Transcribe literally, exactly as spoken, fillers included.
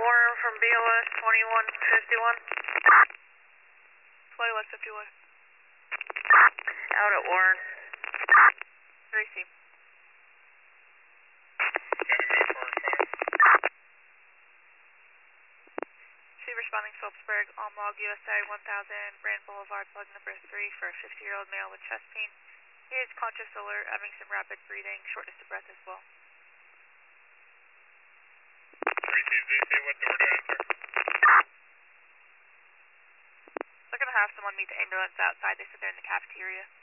Warren from B O S twenty-one fifty-one. twenty-one fifty-one. Out at Warren. Tracy. C responding Phillipsburg, on log U S A one thousand, Brand Boulevard, plug number three for a fifty-year-old male with chest pain. He is conscious, alert, having some rapid breathing, shortness of breath as well. Tracy, did they say what door to enter? They're going to have someone meet the ambulance outside. They sit there in the cafeteria.